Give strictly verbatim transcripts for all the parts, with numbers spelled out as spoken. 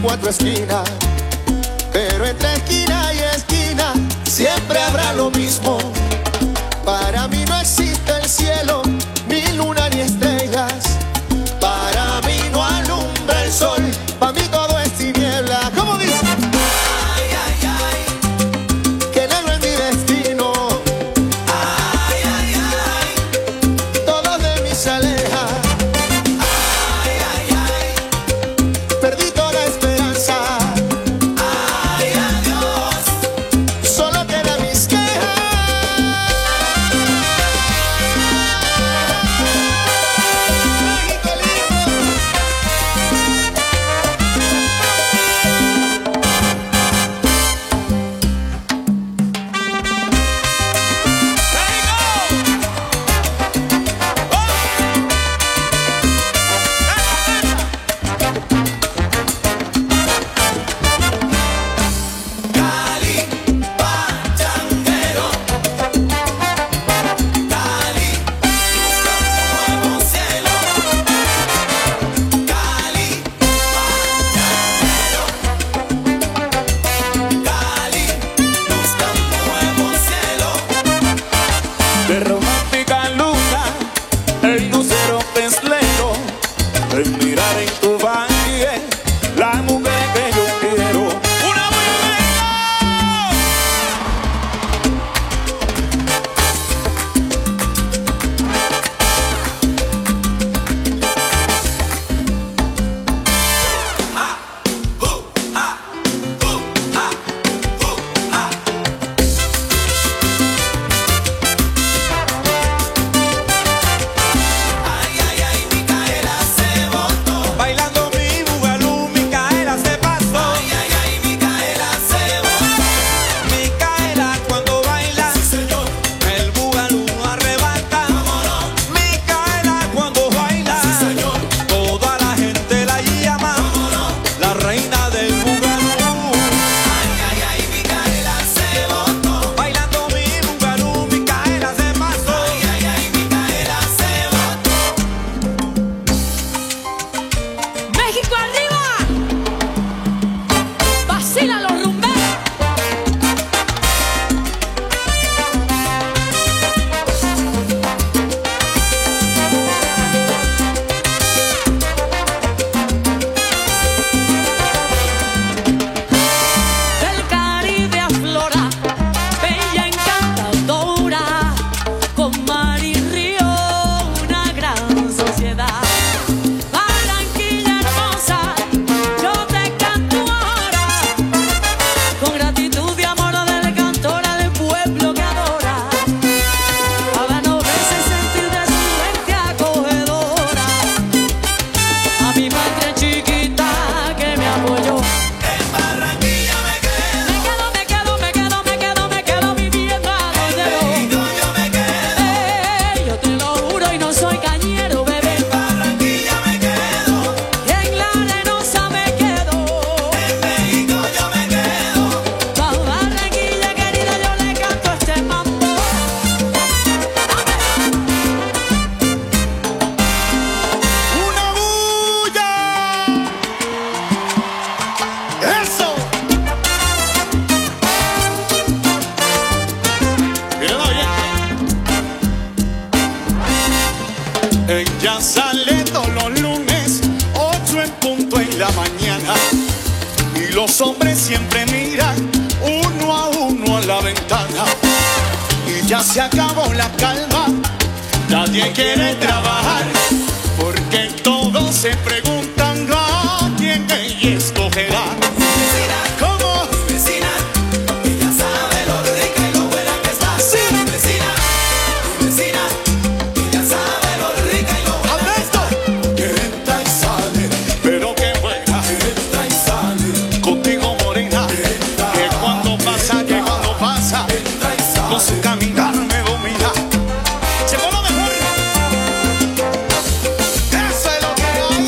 cuatro esquinas, pero entre esquina y esquina siempre habrá lo mismo. Para mí no existe el cielo, ni luna ni estrellas. Para mí no alumbra el sol, para mí todo es tiniebla. ¿Cómo dice? Ay, ay, ay, que negro es mi destino. ay, ay, ay, Todo de mí se aleja. ay, ay, ay, Perdí toda esperanza. ay, adiós. Solo quedan mis quejas. México lindo. Cali, pachanguero. Cali, busca un nuevo cielo. Cali, pachanguero. Cali, busca un nuevo cielo. De romántica luna, el lucero pestlero, de mirar en tu valle la mujer que yo quiero. ¡Una mujer! Ay, ay, ay, Micaela se botó. Bailando mi bugalú, Micaela se pasó. Ay, ay, ay, Micaela se botó. Micaela cuando baila, Sí, señor, el bugalú no arrebata. cómo no. Micaela cuando baila, Sí, señor, toda la gente la llama cómo no. la reina del bugalú. Ay, ay, ay, Micaela se botó. Bailando mi bugalú, Micaela se pasó. Ay, ay, ay, Micaela se botó. México arriba, vacila los rumberos. Del Caribe aflora, bella encantadora, con mar y río una gran sociedad. Barranquilla hermosa, yo te canto ahora, con gratitud y amor del cantora del pueblo que adora. Habano veces sentir de su gente acogedora, a mi madre chiquita que me apoyó. En Barranquilla me quedo. Me quedo, me quedo, me quedo, me quedo, me quedo viviendo a donde México voy. yo me quedo. Ey, yo te lo juro y no soy cañero, bebé. En Barranquilla me quedo. Y en la arenosa me quedo. En México yo me quedo. Pa' Barranquilla querida yo le canto este mambo. ¡Una bulla! ¡Eso! Míralo bien. Ella sale todos los lunes, ocho en punto en la mañana. Y los hombres siempre miran uno a uno a la ventana. Y ya se acabó la calma, nadie quiere trabajar, porque todos se preguntan a quién ella escogerá. Vecina, ¿Cómo? vecina, ella sabe lo rica y lo buena que está. Sí. Vecina, vecina, ella sabe lo rica y lo buena que ¡Alberto! Que entra y sale, pero qué buena. entra y sale. Contigo morena, que cuando pasa, que cuando pasa, Entra y sale. con su caminar me domina. Llegó lo mejor. Eso es lo que hay.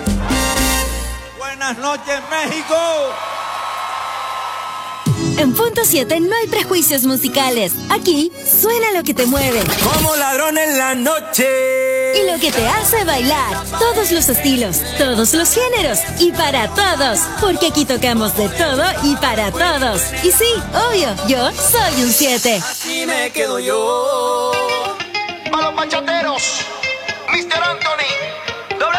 Buenas noches, México. En punto punto siete no hay prejuicios musicales. Aquí suena lo que te mueve. Como ladrón en la noche. Y lo que te hace bailar. Todos los estilos, todos los géneros. Y para todos. Porque aquí tocamos de todo y para todos. Y sí, obvio, yo soy un siete. Así me quedo yo. A los bachateros, mister Anthony. W.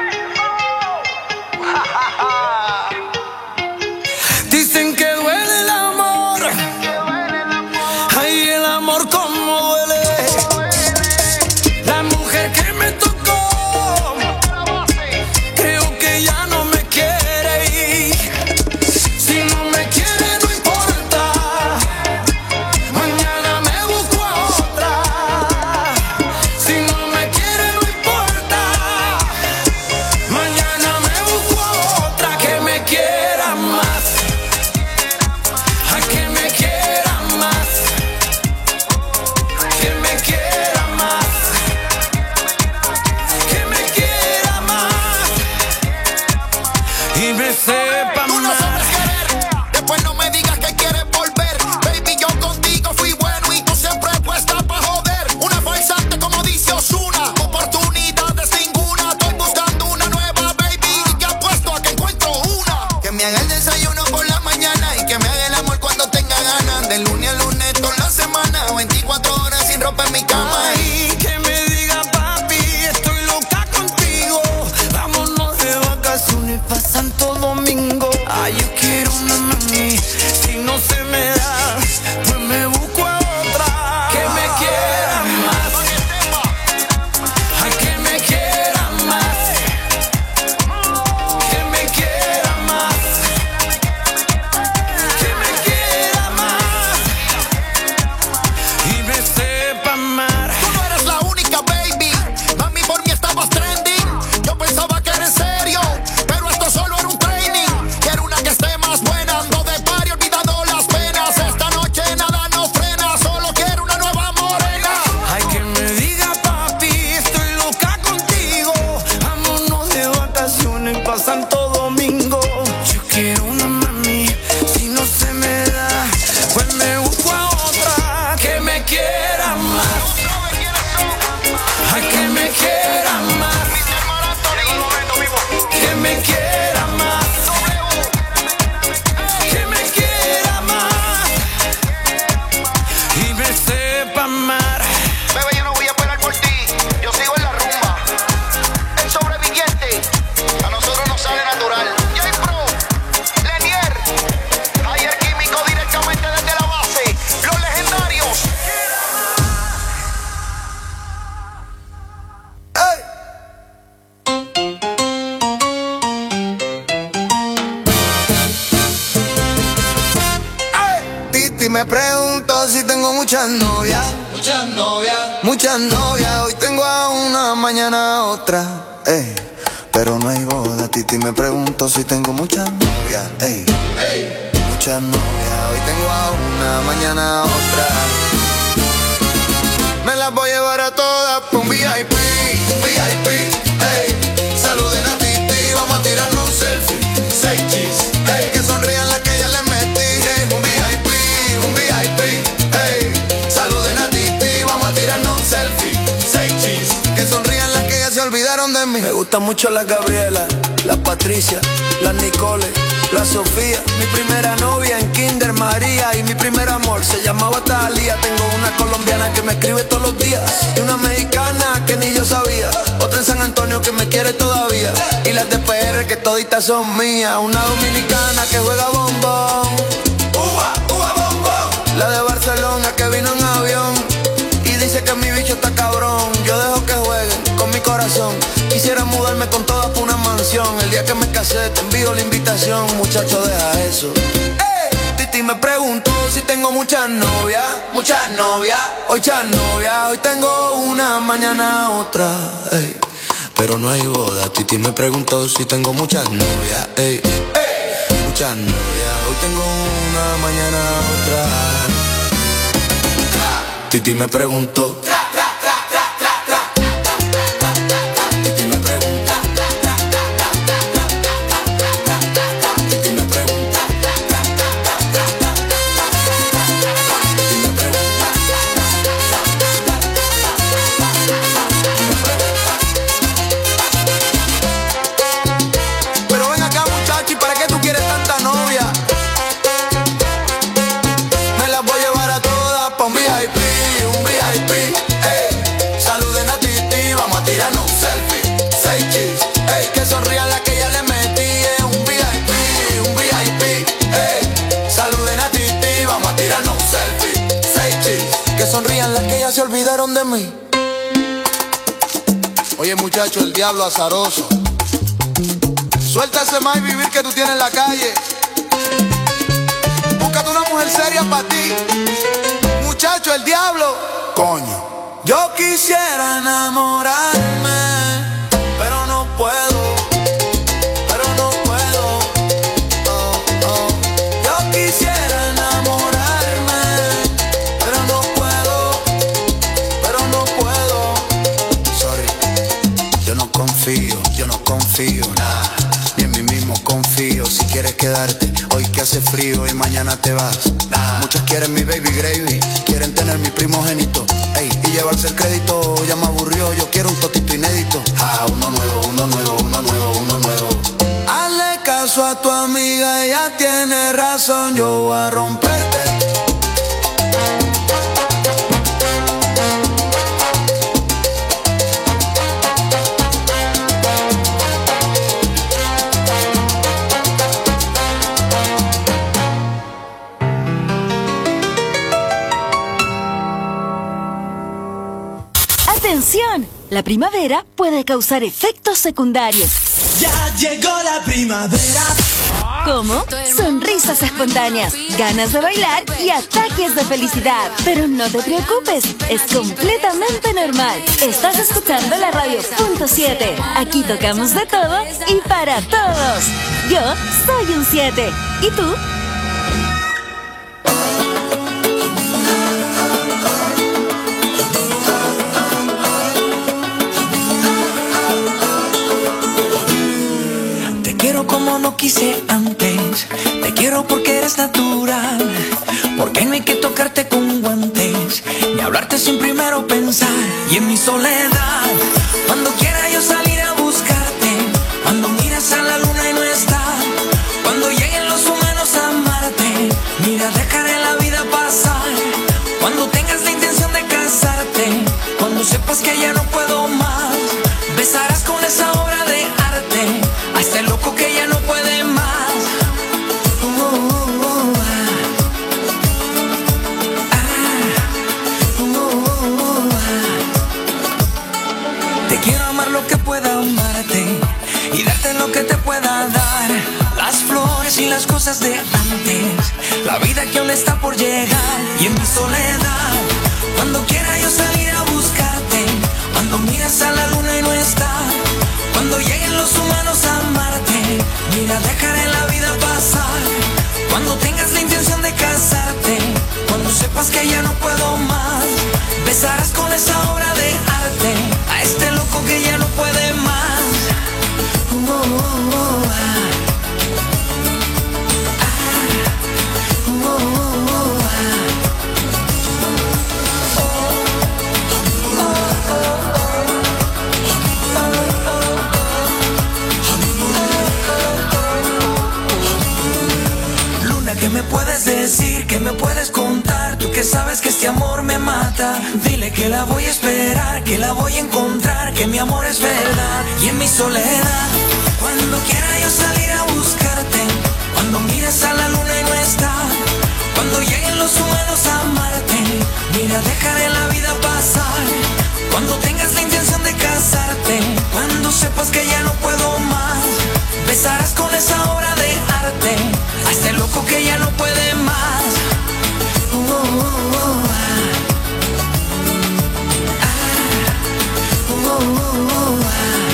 Dicen que duele el amor. Ay, el amor como duele. La mujer que me tocó, creo que ya no me quiere ir. Si no me quiere no importa, mañana me busco a otra. Si no me quiere no importa, mañana me busco a otra que me quiera más. A que me quiera más, que me quiera más, que me quiera más y me sepa Tú no más. sabes querer, después no me digas que quieres volver. Baby, yo contigo fui bueno y tú siempre puesta pa' joder. Una falsante como dice Ozuna, oportunidades ninguna. Estoy buscando una nueva baby y que apuesto a que encuentro una. Que me haga el desayuno por la mañana y que me haga el amor cuando tenga ganas. De lunes a lunes toda la semana, veinticuatro horas sin ropa en mi cama. Ay, que me diga papi, estoy loca contigo. Vámonos de vacaciones pa' Santo Domingo. Ay, yo quiero una mami, si no se me da, pues me busco a otra. Que me quiera más, a que me quiera más, que me quiera más, que me quiera más y me sepa amar. Tú no eres la única, baby. Mami, por mí estabas trending. Yo pensaba que era en serio, pero esto solo era un training. Quiero una que esté más buena. Ando de party olvidando las penas. Esta noche nada nos frena. Solo quiero una nueva morena. Ay, que me diga papi, estoy loca contigo. Vámonos de vacaciones pa' Santo Domingo. Yo quiero una mami, si no se me da, pues me busco a otra que me quiera más. Ay, que me quiera más, que me quiera más, que me quiera más y me sepa amar. Bebé, yo no voy a esperar por ti. Yo sigo en la rumba. El sobreviviente, a nosotros nos sale natural. J-Pro, Lenier, Ayer Químico directamente desde la base. Los legendarios. ¡Ey! Titi me pregunto si tengo muchas novias. Muchas novias. Muchas novias, hoy tengo a una, mañana a otra. Ey, pero no hay boda. Titi me pregunto si tengo muchas novias. Ey, muchas novias, hoy tengo a una, mañana a otra. Me las voy a llevar a todas pa' un V I P, V I P. Ey, saluden a Titi, vamos a tirarnos un selfie. Seis cheese, ey, que sonrían las que ya les metí. Ey, un V I P, un V I P. Ey, saluden a Titi, vamos a tirarnos un selfie. Seis cheese, que sonrían las que ya se olvidaron de mí. Me gustan mucho las Gabriela, las Patricia, las Nicole, la Sofía. Mi primera novia en Kinder María y mi primer amor se llamaba Talía. Tengo una colombiana que me escribe todos los días y una mexicana que ni yo sabía. Otra en San Antonio que me quiere todavía y las de P R que toditas son mías. Una dominicana que juega bombón, Uva, uva, bombón. la de Barcelona que vino en avión y dice que mi bicho está cabrón. Yo dejo que jueguen con mi corazón. Quisiera mudarme con todas por una mansión. El día que me casé te envío la invitación. Muchacho, deja eso. ¡Ey! Titi me preguntó si tengo muchas novias. Muchas novias. Hoy muchas novias. Hoy tengo una, mañana otra. Ey. Pero no hay boda. Titi me preguntó si tengo muchas novias. Ey. Ey. Muchas novias. Hoy tengo una, mañana otra. Titi me preguntó. mí. Oye muchacho, el diablo azaroso. Suelta ese más vivir que tú tienes en la calle. Búscate una mujer seria para ti. Muchacho, el diablo. Coño. Yo quisiera enamorarme, pero no puedo, pero no puedo. Oh, oh. Yo quisiera enamorarme, pero no puedo, pero no puedo. Sorry, yo no confío, yo no confío nada, ni en mí mismo confío. Si quieres quedarte, hoy que hace frío y mañana te vas. Nah. Muchos quieren mi baby gravy, quieren tener mi primogénito, ey, y llevarse el crédito. Ya me aburrió, yo quiero un totito inédito. Ah, uno nuevo, uno nuevo, uno nuevo, uno nuevo. Hazle caso a tu amiga, ella tiene razón, yo voy a romperte. ¡Atención! La primavera puede causar efectos secundarios. Ya llegó la primavera. ¿Cómo? Sonrisas espontáneas, ganas de bailar y ataques de felicidad. Pero no te preocupes, es completamente normal. Estás escuchando la radio punto siete. Aquí tocamos de todo y para todos. Yo soy un siete. ¿Y tú? Como no quise antes, te quiero porque eres natural, porque no hay que tocarte con guantes, ni hablarte sin primero pensar. Y en mi soledad, cuando quiera yo salir a buscarte, cuando miras a la luna y no está, cuando lleguen los humanos a amarte, mira, dejaré la vida pasar. Cuando tengas la intención de casarte, cuando sepas que ya no puedo más, besarás con esa obra de arte a este loco que ya no puede más. Oh, oh, oh, ah. Ah. Oh, oh, ah. Te quiero amar lo que pueda amarte y darte lo que te pueda dar, las flores y las cosas de antes, la vida que aún está por llegar. Y en mi soledad, cuando quiera yo salir a buscarte, cuando miras a la luna y no está, cuando lleguen los humanos a amarte, mira, dejaré la vida pasar. Cuando tengas la intención de casarte, cuando sepas que ya no puedo más, besarás con esa obra de arte a este loco que ya no puede más. Oh, oh, oh, ah. Ah. Oh, oh, oh, ah. Oh, oh, oh, oh. ¿Qué me puedes decir? ¿Qué me puedes contar? Tú que sabes que este amor me mata. Dile que la voy a esperar, que la voy a encontrar, que mi amor es verdad. Y en mi soledad, cuando quiera yo salir a buscarte, cuando mires a la luna y no está, cuando lleguen los humanos a amarte, mira, dejaré la vida pasar. Cuando tengas la intención de casarte, cuando sepas que ya no puedo más, besarás con esa obra de arte a este loco que ya no puede más. Oh, oh, oh, ah. Ah. Oh, oh, oh, ah.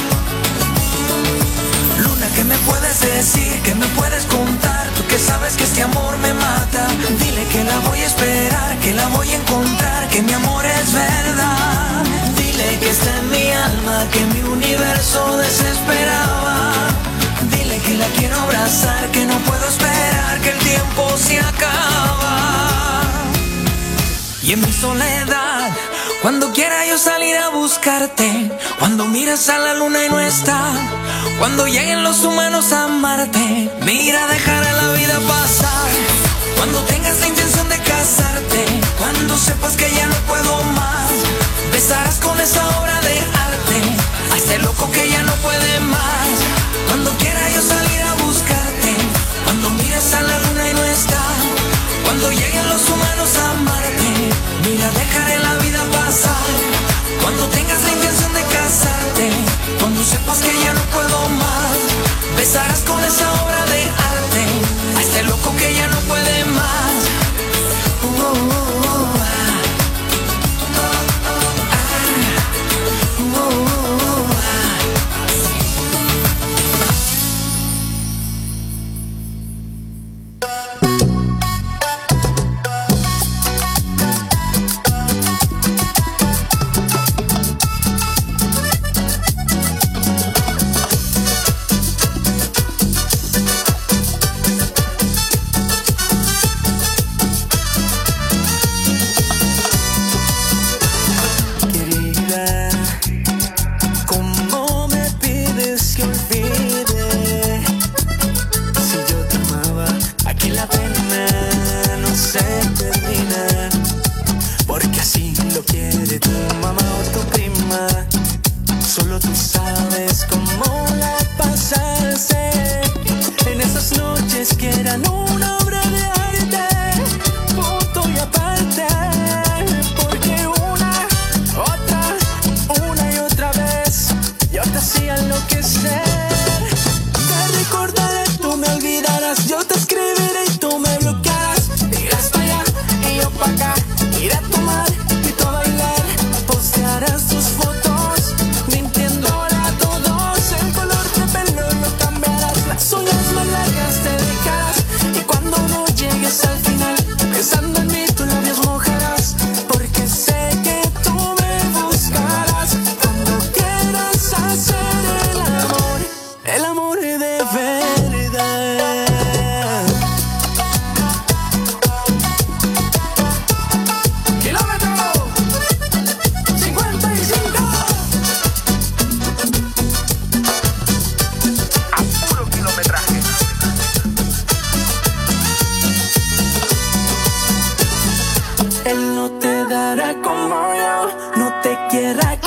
Luna, ¿qué me puedes decir? ¿Qué me puedes contar? Tú que sabes que este amor me mata. Dile que la voy a esperar, que la voy a encontrar, que mi amor es verdad. Dile que está en mi alma, que mi universo desesperaba. Dile que la quiero abrazar, que no puedo esperar, que el tiempo se acaba. Y en mi soledad, cuando quiera yo salir a buscarte, cuando miras a la luna y no está, cuando lleguen los humanos a amarte, mira, dejaré la vida pasar. Cuando tengas la intención de casarte, cuando sepas que ya no puedo más, besarás con esa obra de arte a este loco que ya no puede más. Cuando quiera yo salir a buscarte, cuando mires a la luna y no está, cuando lleguen los humanos a amarte, mira, dejaré la vida pasar.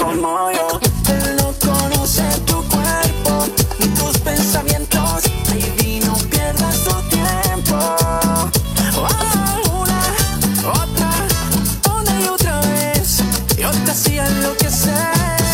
como yo. Él no conoce tu cuerpo ni tus pensamientos. Baby, no pierdas tu tiempo. Oh, una, otra, una y otra vez. Yo te hacía enloquecer.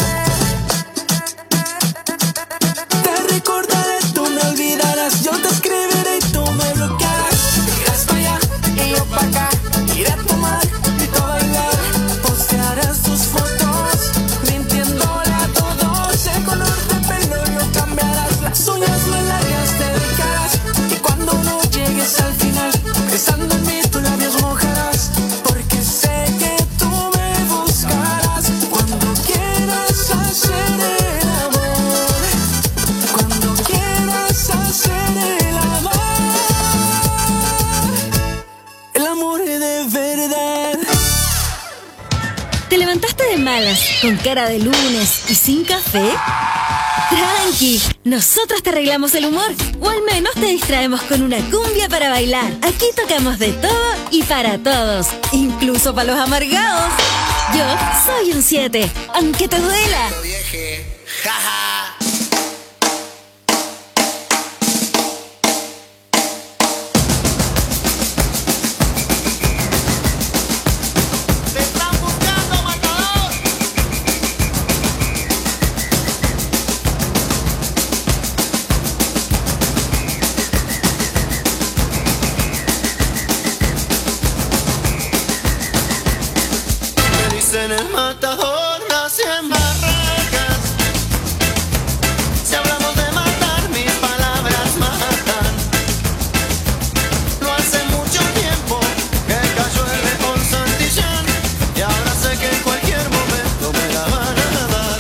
Te recordaré, tú me olvidarás. Yo te escribiré y tú me bloquearás. Irás para allá y yo para acá. Iré a tomar y tú a bailar. Postearás tus fotos mintiéndole a todos. El color de pelo lo cambiarás. Las uñas más largas te dejarás. Y cuando no llegues al final, besando en mí tus labios mojarás. Porque sé que tú me buscarás. Cuando quieras hacer el amor, cuando quieras hacer el amor, el amor es de verdad. ¿Te levantaste de malas, con cara de lunes y sin café? Tranqui, nosotros te arreglamos el humor, o al menos te distraemos con una cumbia para bailar. Aquí tocamos de todo y para todos, incluso para los amargados. Yo soy un siete, aunque te duela. Vieje, jaja. Te están buscando, matador. Me dicen el matador, nací en Barracas. Si hablamos de matar, mis palabras matan. No hace mucho tiempo que cayó el león Santillán, y ahora sé que en cualquier momento me la van a dar.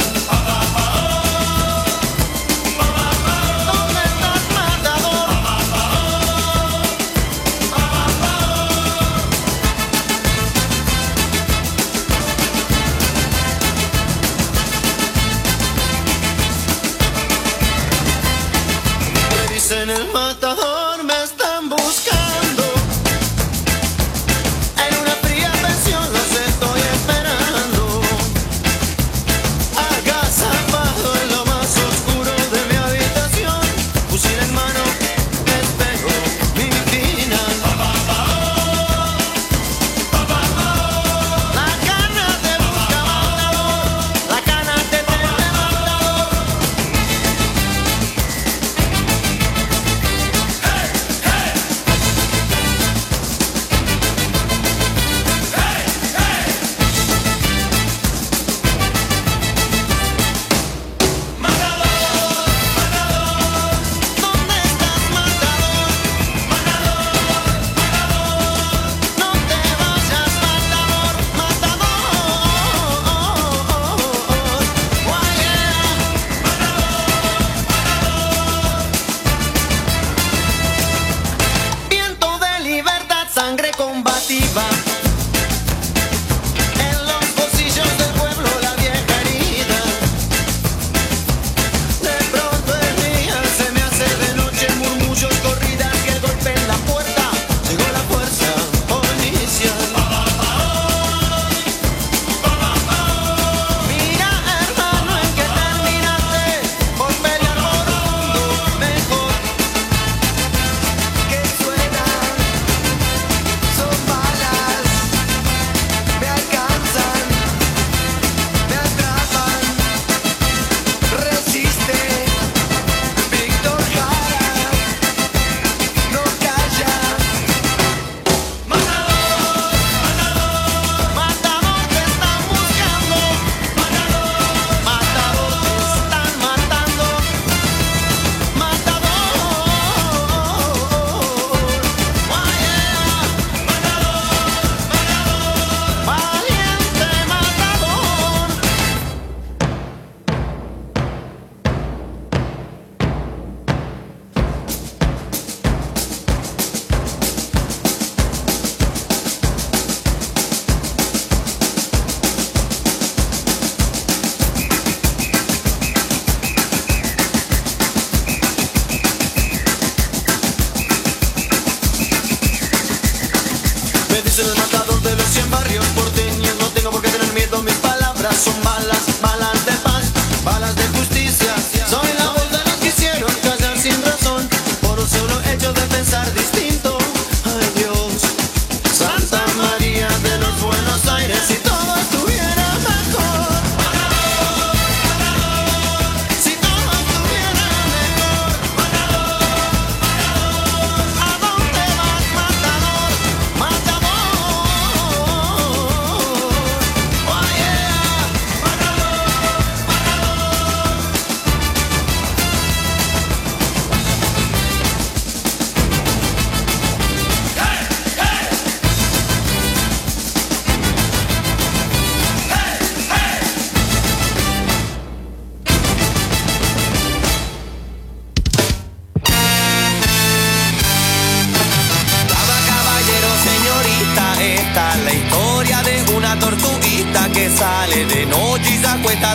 ¿Dónde estás, matador? Me dicen el matador, me están buscando. En una fría pensión los estoy esperando. Agazapado en lo más oscuro de mi habitación, fusil en mano, espero mi final. La cana te busca, matador. La cana te prende, matador.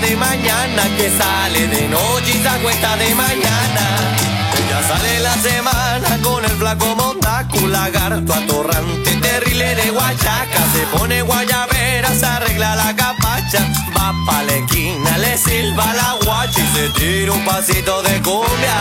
de mañana, que sale de noche y se acuesta de mañana. Ya sale la semana con el flaco montacu, lagarto atorrante, terrible de guachaca. Se pone guayabera, se arregla la capacha, va pa' la esquina, le silba la guacha y se tira un pasito de cumbia.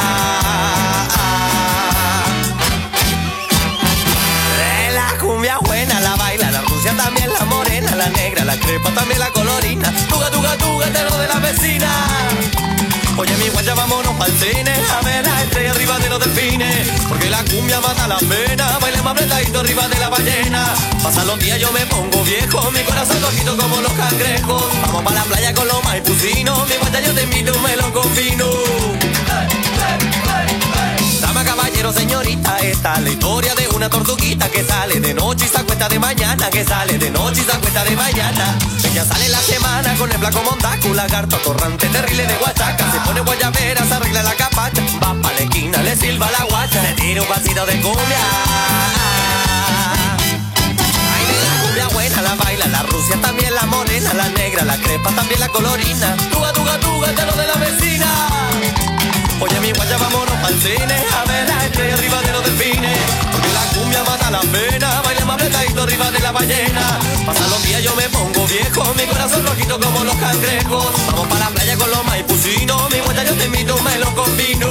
De la cumbia buena la baila, la rusia también, la morena, la negra, la crepa también, la colorina. Tuga, tuga, tuga, te lo de la vecina. Oye mi guacha, vámonos pa'l cine, a ver la estrella arriba de los delfines, porque la cumbia mata la pena, bailemos apretadito arriba de la ballena. Pasan los días yo me pongo viejo, mi corazón rojito como los cangrejos. Vamos pa' la playa con los maipucinos, mi guacha yo te invito un melón con vino. Dama, caballero, señorita, esta es la historia de una tortuguita que sale de noche y se acuesta de mañana, que sale de noche y se acuesta de mañana. Ella sale la semana con el flaco montacu, lagarto atorrante, terrible de guachaca. Se pone guayabera, se arregla la capacha, va pa' la esquina, le silba la guacha, se tira un pasito de cumbia. Ay, de la cumbia buena la baila, la rusia también, la morena, la negra, la crepa también, la colorina. Tuga, tuga, tuga, ya lo de la vecina. Oye mi guacha, vámonos pa'l cine, a ver la estrella arriba de los delfines, porque la cumbia mata la pena, bailemos apretadito arriba de la ballena. Pasan los días yo me pongo viejo, mi corazón rojito como los cangrejos. Vamos pa' la playa con los maipucinos, mi guacha yo te invito un melón con vino.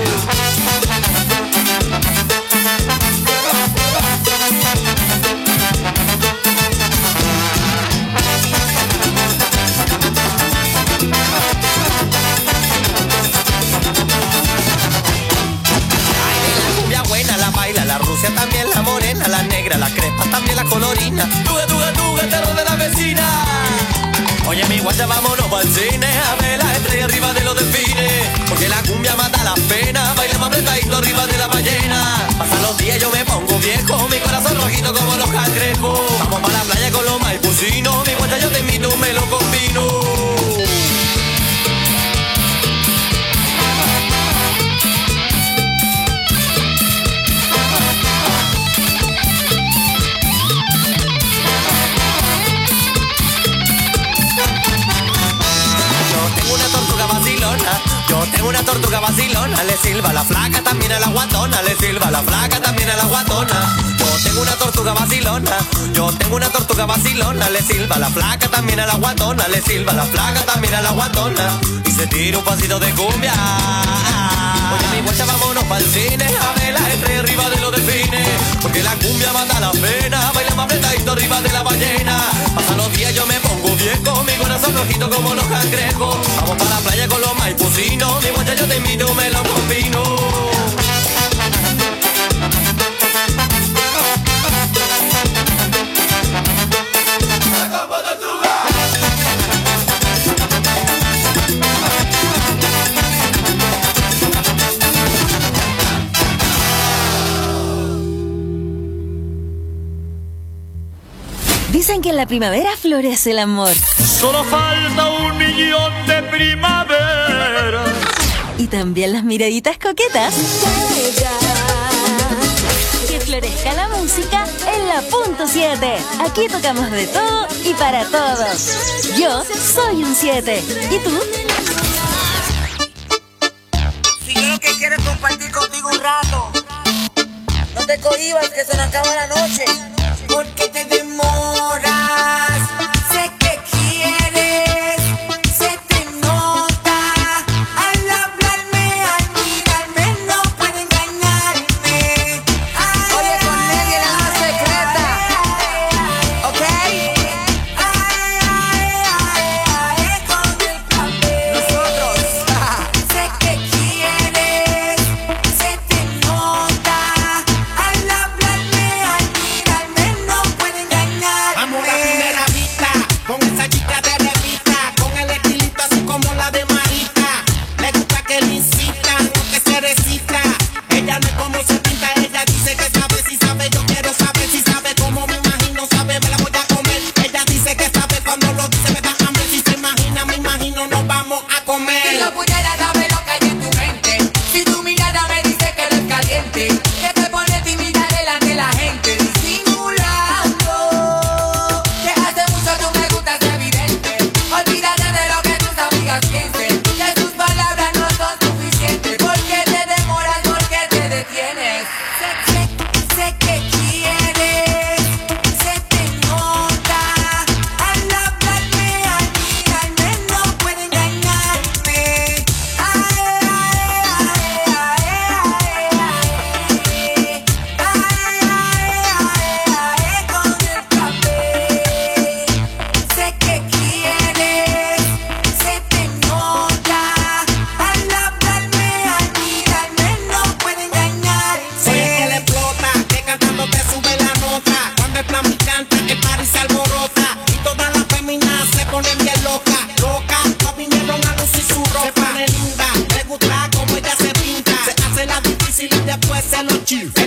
La rusia también, la morena, la negra, la crepa también, la colorina. Tuga, tuga, tuga, el terror de la vecina. Oye mi guacha, vámonos pa'l cine, a ver la estrella arriba de los delfines, porque la cumbia mata la pena, bailemos apretadito arriba de la ballena. Pasan los días yo me pongo viejo, mi corazón rojito como los cangrejos. Vamos pa' la playa con los maipucinos, mi guacha yo te invito un melón con vino. Yo tengo una tortuga vacilona, le silba la flaca también a la guatona, le silba la flaca también a la guatona. Yo tengo una tortuga vacilona, yo tengo una tortuga vacilona, le silba la flaca también a la guatona, le silba la flaca también a la guatona, y se tira un pasito de cumbia. Oye mi guacha, vámonos pa'l cine, a ver la estrella arriba de los delfines, porque la cumbia mata la pena, bailamos apretadito arriba de la ballena. Pasan los días yo me pongo viejo, mi corazón rojito como los cangrejos. Vamos pa' la playa con los maipucinos, mi guacha yo te invito un melón con vino. Dicen que en la primavera florece el amor. Solo falta un millón de primavera. Y también las miraditas coquetas. Que florezca la música en la punto siete. Aquí tocamos de todo y para todos. Yo soy un siete. ¿Y tú? Si yo lo que quiero es compartir contigo un rato, no te cohibas que se nos acaba la noche. Porque te demoras, sé que quieres, se te nota. Al hablarme, al mirarme, no puede engañarme. Ay, oye, con Nelly la más secreta, ¿ok? Ay, ay, ay, ay, con el papel. Nosotros, sé que quieres, se te nota. Al hablarme, al mirarme, no puede engañar.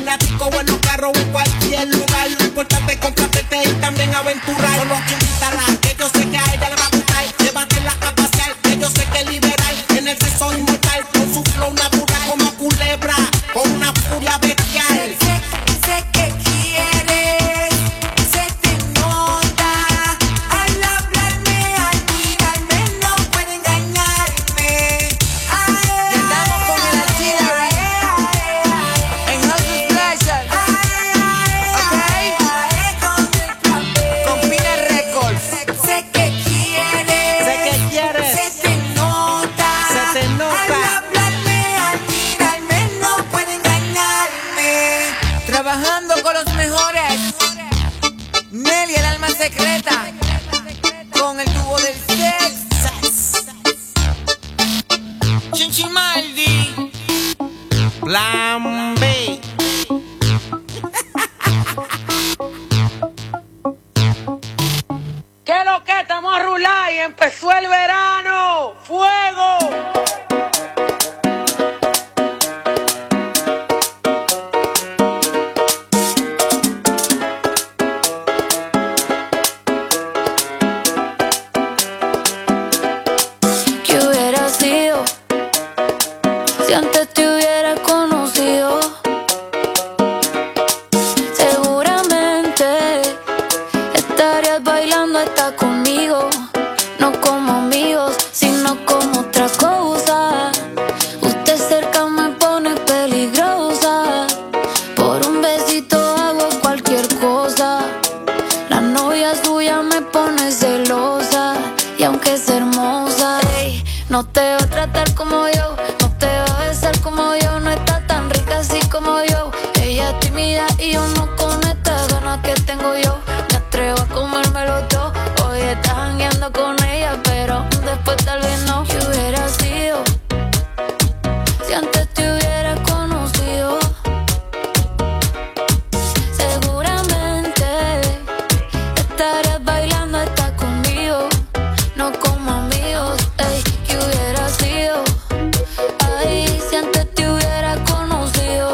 la disco o en los carros o en cualquier lugar. Lo importante es complacerse y también aventurar. Solo que invitarla, que yo sé que a ella le va a gustar. Llévatela a pasear, que yo sé que es liberal. En el sexo inmortal, con su flow natural. Como culebra, con una furia bestial. Sé, sé, sé que quieres, se te nota. Al hablarme, al mirarme, no puede engañarme. Ay, estamos con el Archida en House Pleasure. Ok, con Pina Records. sé que quieres, Sé que quieres. se te nota. Se te nota. Al hablarme, al mirarme, no puede engañarme. Trabajando con los mejores. Nelly, el alma secreta. Con el tubo del sex. Chinchimaldi. Plan B. ¿Qué lo que estamos a rular y empezó el verano? ¡Fuego! ¿Qué hubiera sido si antes te hubiera conocido? Seguramente estarías bailando hasta conmigo, no como amigos, sino como otra cosa. Usted cerca me pone peligrosa, por un besito hago cualquier cosa. La novia suya me pone celosa, y aunque es hermosa, ey, no te va a tratar como yo, no te va a besar como yo, no está tan rica así como yo. Ella es tímida y yo no con estas ganas que tengo yo. Me atrevo a comérmelo todo. Hoy estás jangueando con ella, pero después tal vez no. ¿Qué hubiera sido si antes te hubiera conocido? Seguramente estarías bailando hasta conmigo, no como amigos. Ey, ¿qué hubiera sido? Ay, si antes te hubiera conocido.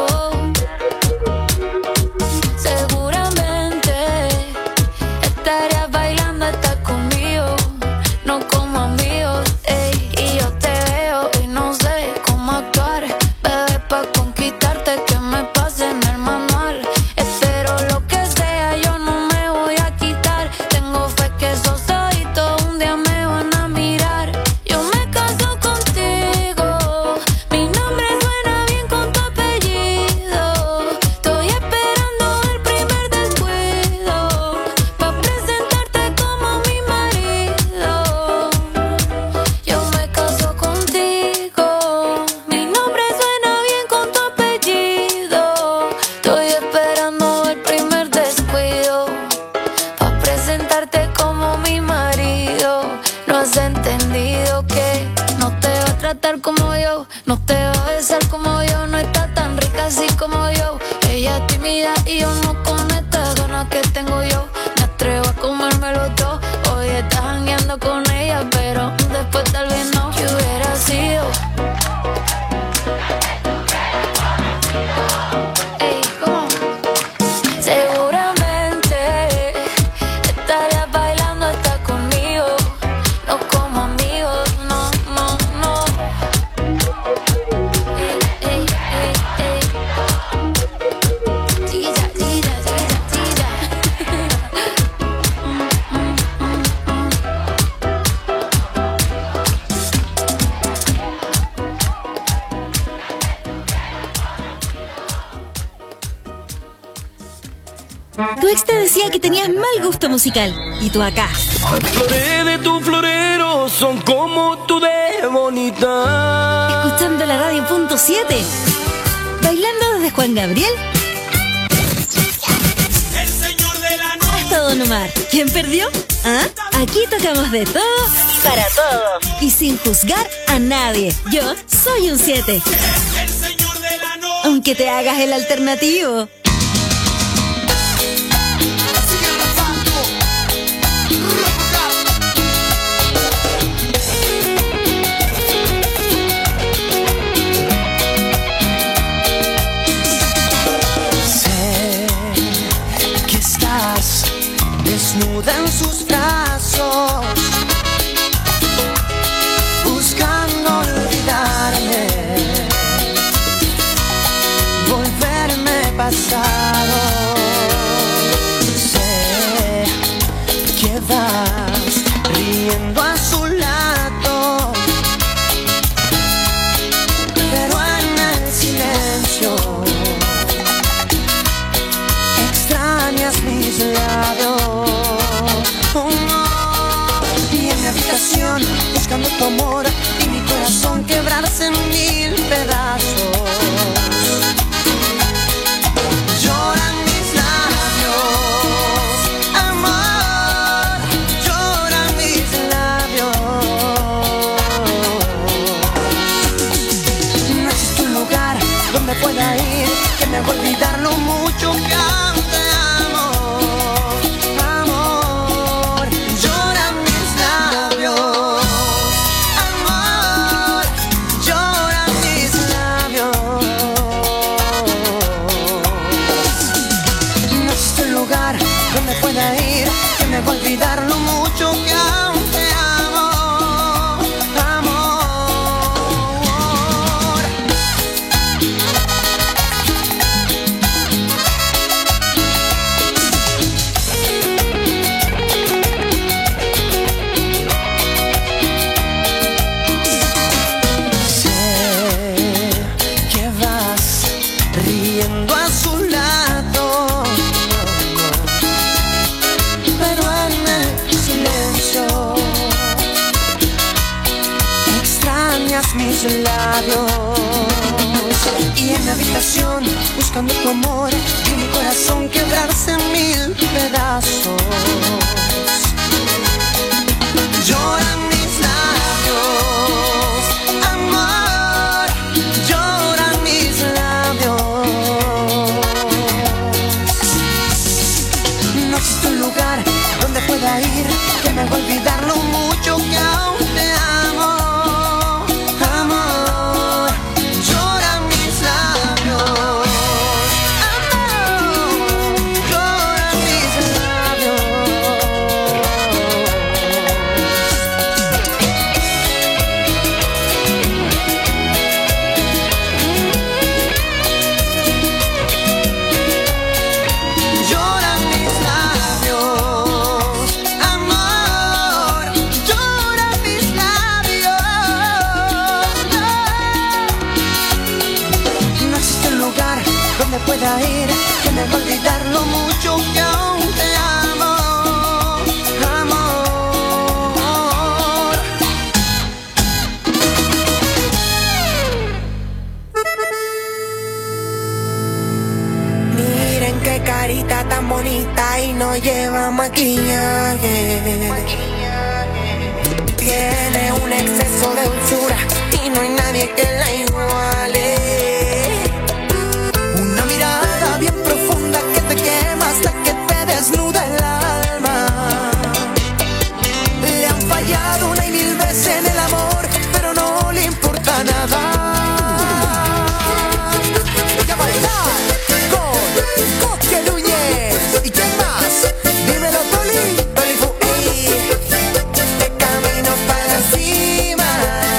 Seguramente estarías bailando hasta conmigo, no como amigos. Ey, y yo te veo y no sé cómo actuar, bebé, pa' conquistarte que me pase en el manual. Espero lo que sea, yo no me voy a quitar. Tengo fe que esos ojitos un día me van a mirar. Yo me caso contigo, mi nombre suena bien con tu apellido. Estoy esperando el primer descuido, pa' presentarte como mi marido. Yo me caso contigo, mi nombre suena bien con tu apellido. Estoy esperando el primer descuido, pa' presentarte como mi marido. No has entendido que no te va a tratar como yo, no te va a besar como yo, no está tan rica así como yo. Ella es tímida y yo no con estas ganas que tengo yo. Me atrevo a comérmelo todo. Hoy estás jangueando con ella, pero después tal vez no. ¿Qué hubiera sido? Ey, ¿cómo? Seguramente estarías bailando hasta conmigo, no como amigos, no, no, no. Ey, ey, ey, ey. Chiquilla, chiquilla, chiquilla, chiquilla. Mm, mm, mm, mm. Tu ex te decía que tenías mal gusto musical, y tú acá, Las flores de tu florero son como tú de bonita. escuchando la radio punto siete, bailando desde Juan Gabriel El señor de la noche. hasta Don Omar. ¿Quién perdió? ¿Ah? Aquí tocamos de todo para todos y sin juzgar a nadie. Yo soy un siete, El señor de la noche. aunque te hagas el alternativo. pueda ir, que me haga olvidar lo mucho que aún te amo. Amor, lloran mis labios. Amor, lloran mis labios. No existe un lugar donde pueda ir, que me haga olvidar lo mucho que aún te amo. Mis labios y en la habitación buscando tu amor y mi corazón quebrarse en mil pedazos. Lloran mis labios, amor, lloran mis labios. No existe un lugar donde pueda ir, que me haga olvidar lo mucho que aún te amo. Pueda ir, que me haga olvidar lo mucho que aún te amo, amor. Miren qué carita tan bonita y no lleva maquillaje. Tiene un exceso de dulzura y no hay nadie que la iguale. Bien profunda que te quema hasta que te desnuda el alma. Le han fallado una y mil veces en el amor, pero no le importa nada. Voy a bailar con Coque Núñez. ¿Y quién más? Dímelo, Toli. Toli Fuey. De camino para encima.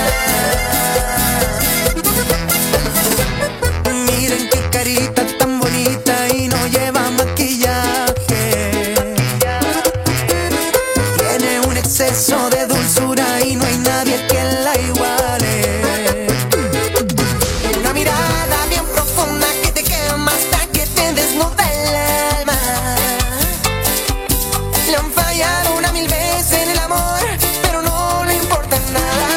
Miren qué carita tan bonita y no lleva maquillaje. Tiene un exceso de dulzura y no hay nadie que la iguale. Una mirada bien profunda que te quema hasta que te desnuda el alma. Le han fallado una mil veces en el amor, pero no le importa nada.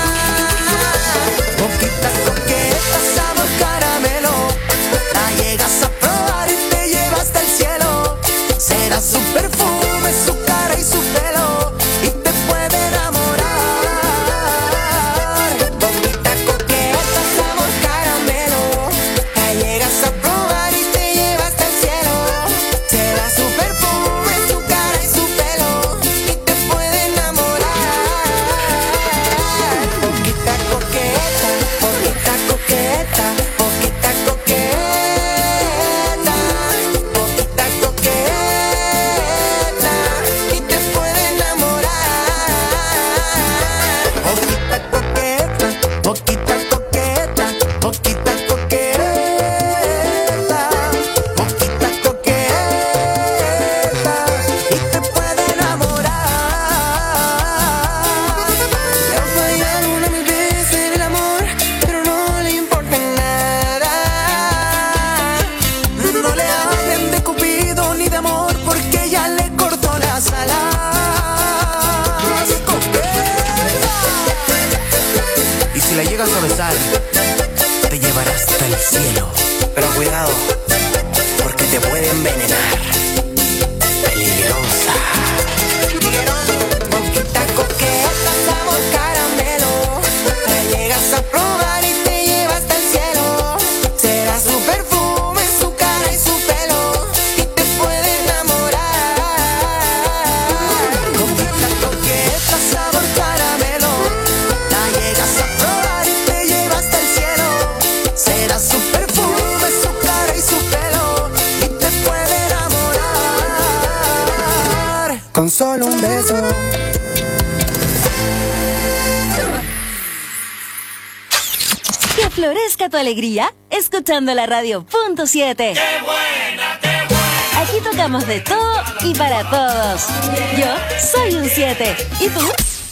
Poquita coqueta, sabor caramelo. La llegas a probar y te lleva hasta el cielo. Será su perfume, su cara y su pelo, y te puede enamorar. Bonita coqueta, sabor caramelo. La llegas a probar y te lleva hasta el cielo. Será su perfume, su cara y su pelo, y te puede enamorar. Poquita coqueta, poquita coqueta, poquita coqueta, poquita coqueta, y te puede enamorar. Poquita coqueta, poquita coqueta, poquita coqueta, poquita coqueta, y te puede enamorar. Le han fallado una mil veces en el amor, pero no le importa nada. No le hablen de Cupido ni de amor, porque ya le cortó las alas. Y si la llegas a besar, te llevará hasta el cielo. Pero cuidado, porque te puede envenenar. Peligrosa. Poquita coqueta, sabor caramelo. La llegas a probar y te lleva hasta el cielo. Será su con solo un beso. Que florezca tu alegría escuchando la radio punto siete. ¡Qué buena, qué buena! Aquí tocamos de todo y para todos. Yo soy un siete. ¿Y tú?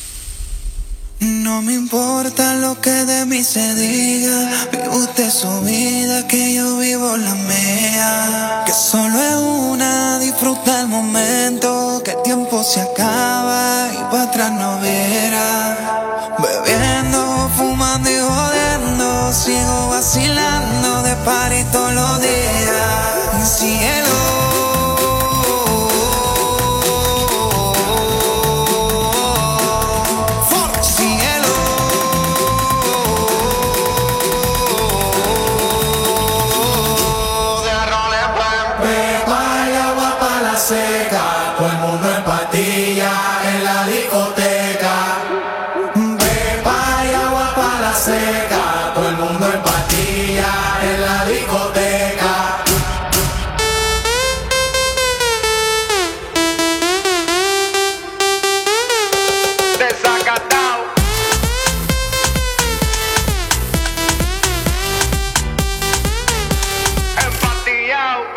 No me importa lo que de mí se diga, vive usted su vida, que yo vivo la mía. Que solo es una, disfruta el momento, que el tiempo se acaba y para atrás no verá. Bebiendo, fumando y jodiendo, sigo vacilando de party todos los días. Cielo. Seca, todo el mundo en patilla en la discoteca. Pepa y agua para la seca, todo el mundo en patilla en la discoteca. Desacatao. Empatillao.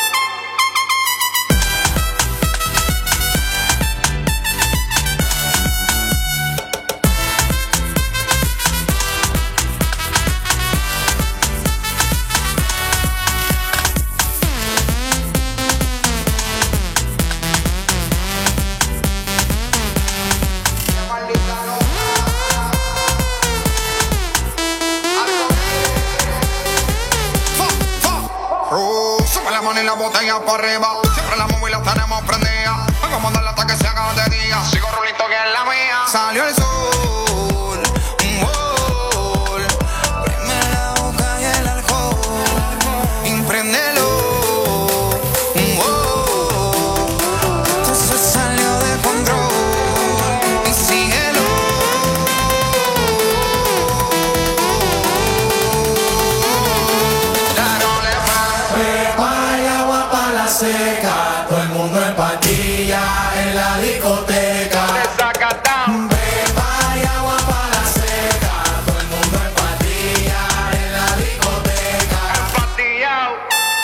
Y la botella para arriba, siempre las móviles tenemos prendidas. Vengo a mandarla hasta que se haga de día. Sigo rulito que es la mía. Salió el sol, un gol. Prime la boca y el alcohol. Impréndelo, un gol. Entonces salió de control. Y síguelo. Seca, todo el mundo en patilla en la discoteca. Beba y agua para la seca, todo el mundo en patilla en la discoteca. Empatillao.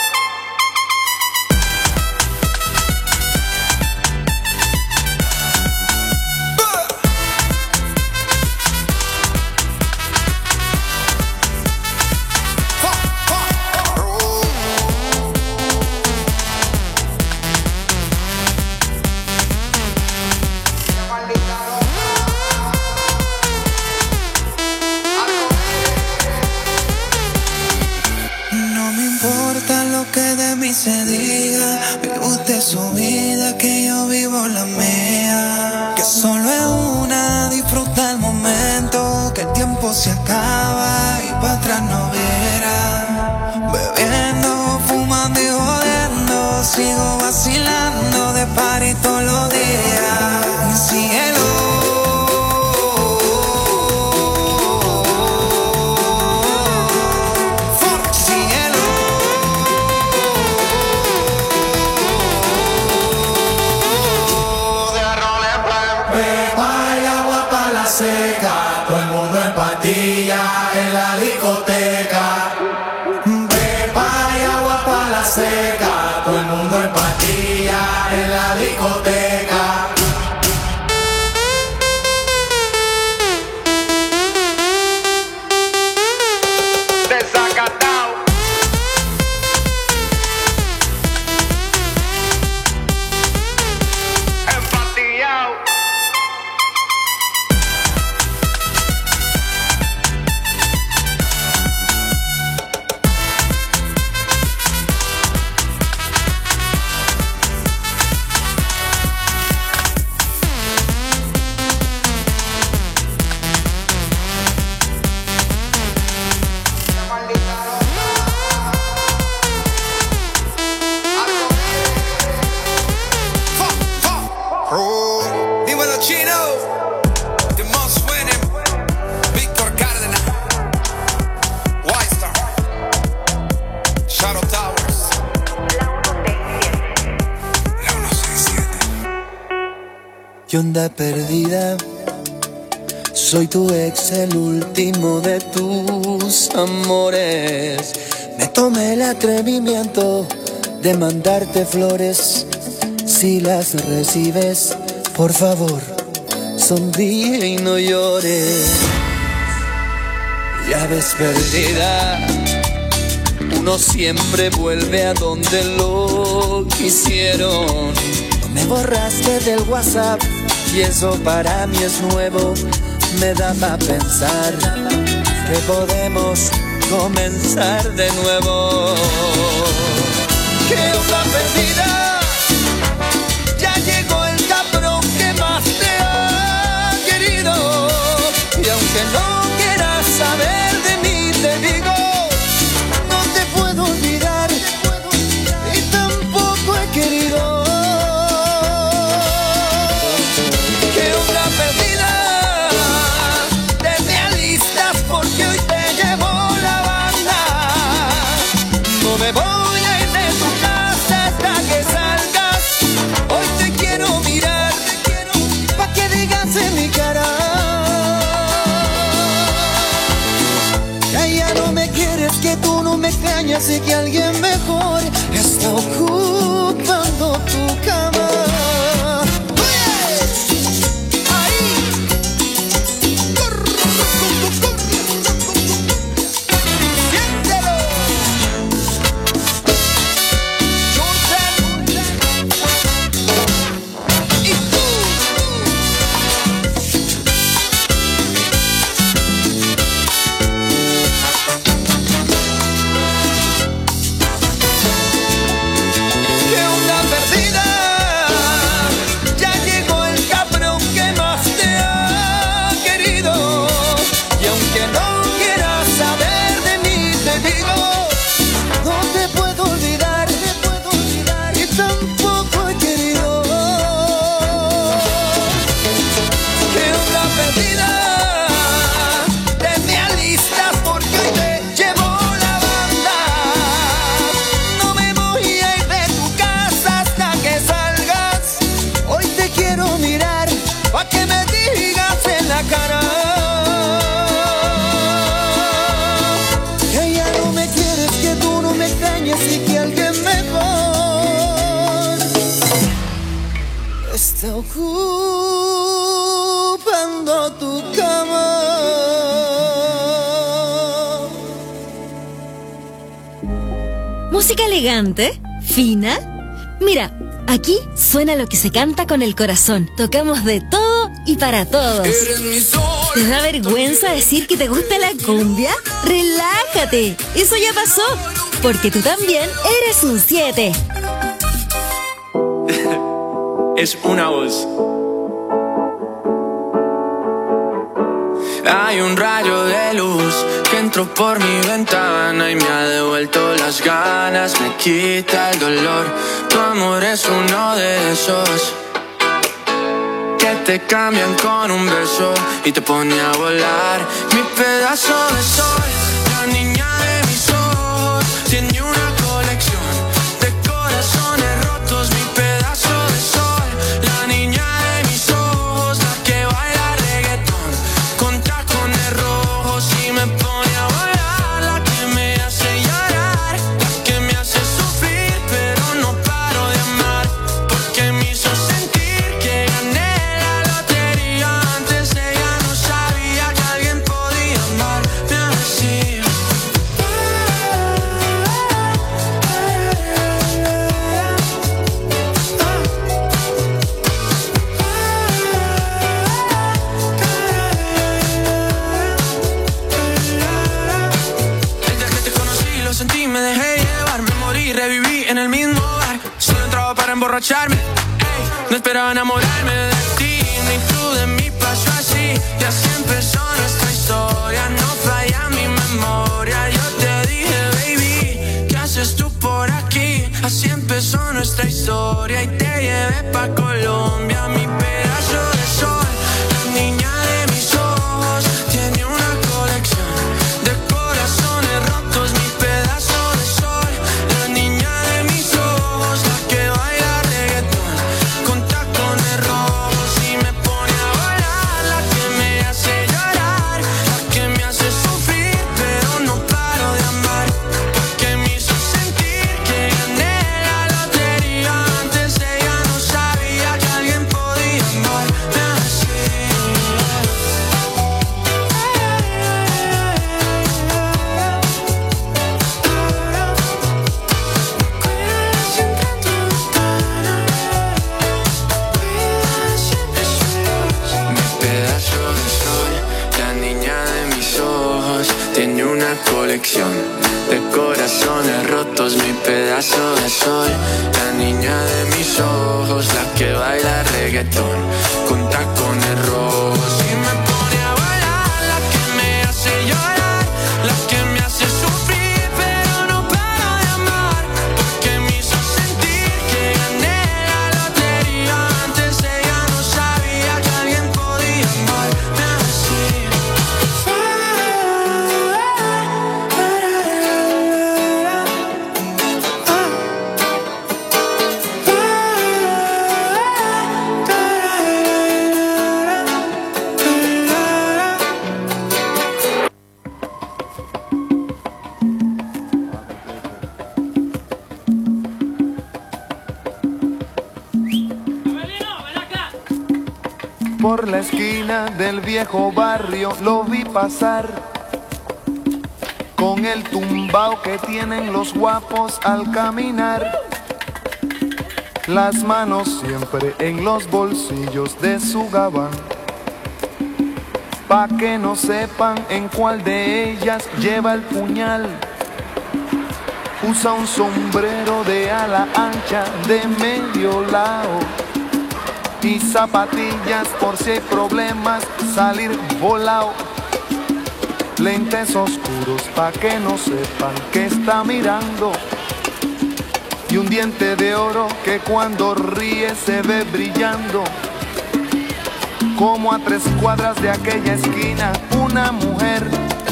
Se diga, vive usted su vida, que yo vivo la mía. Que solo es una, disfruta el momento, que el tiempo se acaba y para atrás no verá. Bebiendo, fumando y jodiendo, sigo vacilando de party todos los días. Cielo. Seca, todo el mundo en patilla en la discoteca. Pepa y agua para la seca, todo el mundo en patilla en la discoteca. Desacatao. Empatillao. ¿Qué onda perdida? Soy tu ex, el último de tus amores. Me tomé el atrevimiento de mandarte flores. Si las recibes, por favor, sonríe y no llores. Ya ves perdida, uno siempre vuelve a donde lo quisieron. No me borraste del WhatsApp y eso para mí es nuevo. Me da pa' pensar que podemos comenzar de nuevo. ¿Qué onda perdida? Ya llegó el cabrón que más te ha querido. Y aunque no quieras saber de mí, te digo, no te puedo olvidar y tampoco he querido. ¿Qué onda perdida? Te me alistas porque hoy te llevo la banda. No me voy a ir de tu casa hasta que salgas. Hoy te quiero mirar pa' que digas en mi cara que ya no me quieres, que tú no me extrañas y que alguien mejor está ocupando tu cama. Está ocupando tu cama. Música elegante, fina. Mira, aquí suena lo que se canta con el corazón. Tocamos de todo y para todos. ¿Te da vergüenza decir que te gusta la cumbia? Relájate, eso ya pasó, porque tú también eres un siete. Es una voz. Hay un rayo de luz que entró por mi ventana y me ha devuelto las ganas, me quita el dolor. Tu amor es uno de esos que te cambian con un beso y te pone a volar. Mi pedazo de sol, la niña de mis ojos, tiene una colección de corazones rotos. Mi pedazo de sol, la niña de mis ojos, la que baila reggaetón con tacones rojos y me pone a volar. La que me hace llorar, la que me hace sufrir, pero no paro de amar, porque me hizo sentir que gané la lotería. Antes ella no sabía que alguien podía amarme así. Desde que te conocí lo sentí, me dejé llevar, me morí, reviví en el mismo bar. Solo entraba para emborracharme, ey, no esperaba enamorarme de ti, ni tú de mí pasó así. Y así empezó nuestra historia, no falla mi memoria. Yo te dije, baby, ¿qué haces tú por aquí? Así empezó nuestra historia y te llevé pa' Colombia. Mi pedazo de sol, la niña de mis ojos, tiene una colección de corazones rotos. Mi pedazo de sol, la niña de mis ojos, la que baila reggaetón con tacones rojos y me una colección de corazones rotos, mi pedazo de sol. La niña de mis ojos, la que baila reggaetón con tacones rojos y me pone a bailar, la que me hace llorar, la que me hace sufrir, pero no paro de amar, porque me hizo sentir que gané la lotería. Antes ella no sabía que alguien podía amarme así. Por la esquina del viejo barrio lo vi pasar, con el tumbao que tienen los guapos al caminar, las manos siempre en los bolsillos de su gabán, pa' que no sepan en cuál de ellas lleva el puñal. Usa un sombrero de ala ancha de medio lado y zapatillas por si hay problemas salir volado. Lentes oscuros pa' que no sepan que está mirando, y un diente de oro que cuando ríe se ve brillando. Como a tres cuadras de aquella esquina una mujer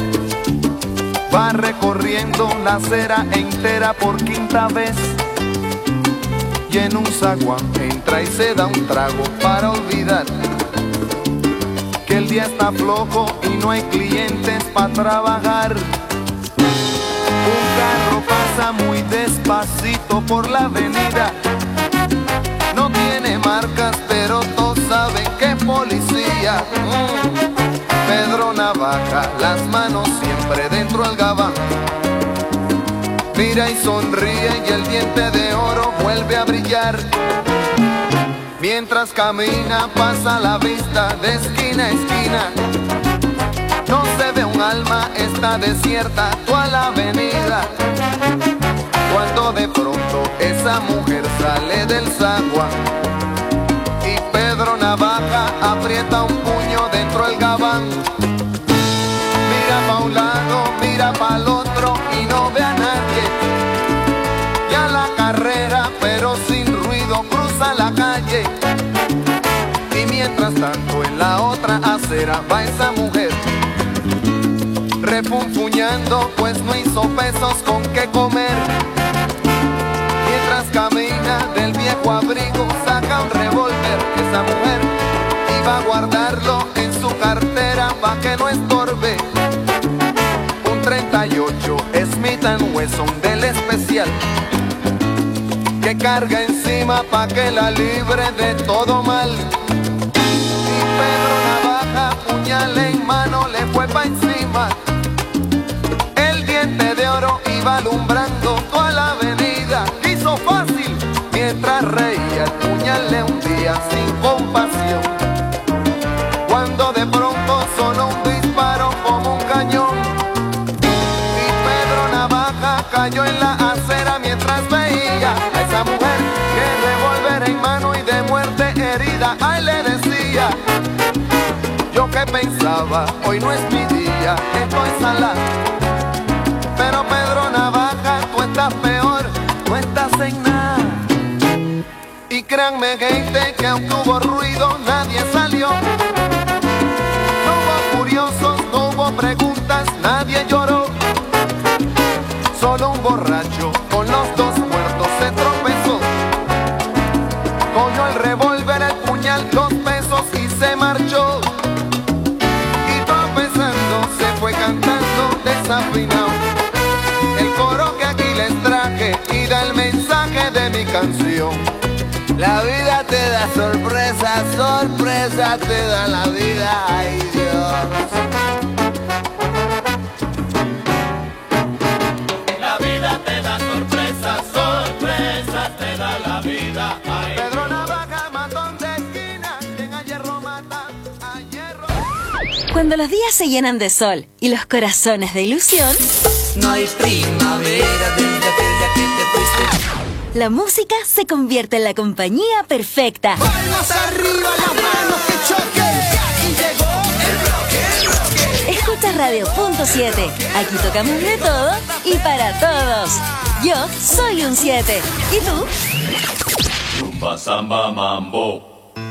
va recorriendo la acera entera por quinta vez, y en un zaguán entra y se da un trago para olvidar que el día está flojo y no hay clientes para trabajar. Un carro pasa muy despacito por la avenida, no tiene marcas pero todos saben que es policía. mm. Pedro Navaja, las manos siempre dentro del gabán, mira y sonríe y el diente de oro vuelve a brillar. Mientras camina pasa la vista de esquina a esquina, no se ve un alma, está desierta toda la avenida. Cuando de pronto esa mujer sale del zaguán y Pedro Navaja aprieta un puño dentro del gabán. Mira pa' un lado, mira pa' el otro y no ve a nadie. Ya la carrera, pero sin ruido, cruza la calle. Y mientras tanto en la otra acera va esa mujer refunfuñando, pues no hizo pesos con qué comer. Mientras camina del viejo abrigo saca un revólver. Esa mujer iba a guardarlo en su cartera pa' que no estorbe. Un treinta y ocho Smith and Wesson del especial que carga encima pa' que la libre de todo mal. Y Pedro Navaja, puñal en mano, le fue pa' encima. El diente de oro iba alumbrando toda la avenida. Hizo fácil mientras reía, el puñal le hundía sin compasión. Cuando de pronto sonó un disparo como un cañón y Pedro Navaja cayó en la acera mientras veía a esa mujer que revólver en mano y de muerte herida. Ay, le decía, yo que pensaba, hoy no es mi día, estoy salado. Pero Pedro Navaja, tú estás peor, tú estás en nada. Y créanme gente que aunque hubo ruido nadie salió. No hubo curiosos, no hubo preguntas, nadie lloró. Solo un borracho con los dos muertos se tropezó. Cogió el revólver, el puñal, dos pesos y se marchó. Y tropezando se fue cantando desafinado el coro que aquí les traje y da el mensaje de mi canción. La vida te da sorpresa, sorpresa te da la vida, ay Dios. La vida te da sorpresa, sorpresa te da la vida, ay Dios. Pedro Navaja, matón de esquina, quien a hierro mata, a hierro. Cuando los días se llenan de sol y los corazones de ilusión, no hay primavera desde aquel día que te fuiste. La música se convierte en la compañía perfecta. Palmas arriba, las manos que choquen. Aquí llegó el bloque, el bloque. Escucha Radio Punto siete. Aquí tocamos de todo y para todos. Yo soy un siete. ¿Y tú? Rumba, samba, mambo.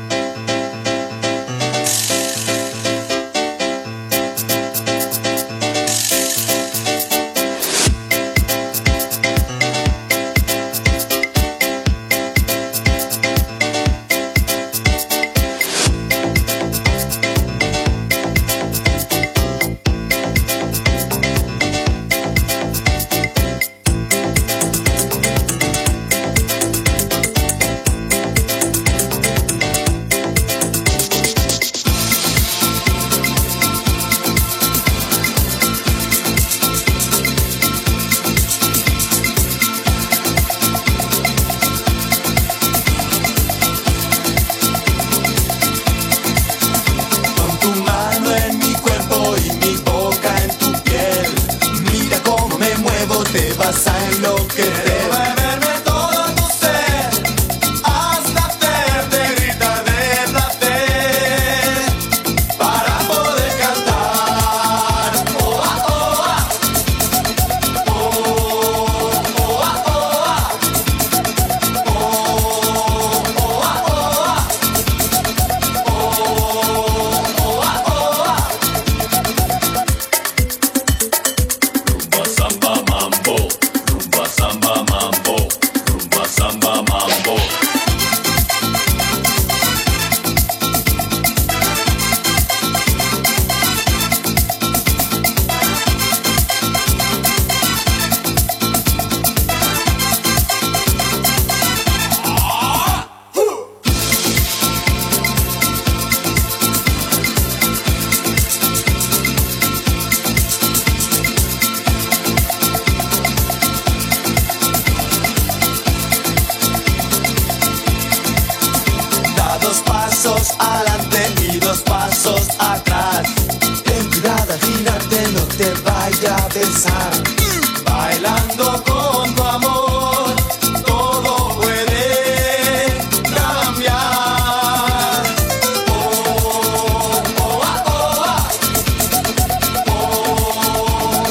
Adelante y dos pasos atrás. Ten cuidado al girarte, no te vaya a besar. Bailando con